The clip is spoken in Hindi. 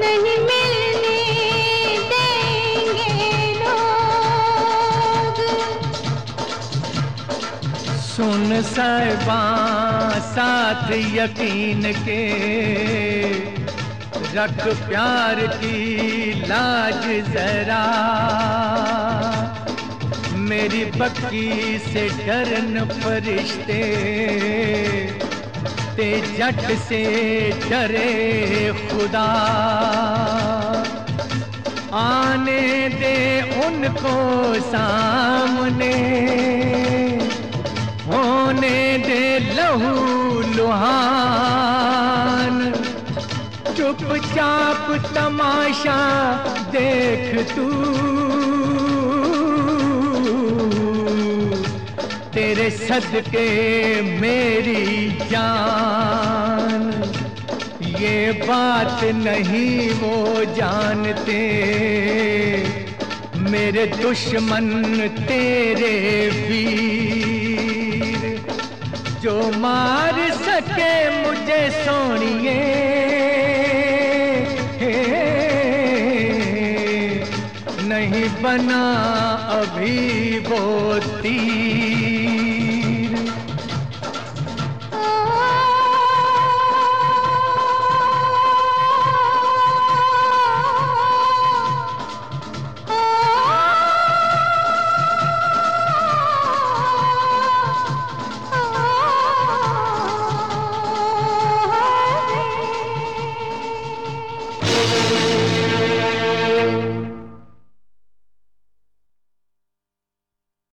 नहीं मिलने देंगे लोग। सुन साहिबा साथ यकीन के, रख प्यार की लाज जरा। मेरी बक्की से डरन फरिश्ते, ते जट से डरे खुदा। आने दे उनको सामने, होने दे लहू लुहान। चुपचाप तमाशा देख तू, तेरे सदके मेरी जान। ये बात नहीं वो जानते, मेरे दुश्मन तेरे वीर। जो मार सके मुझे सोनिए, नहीं बना अभी वो तीर।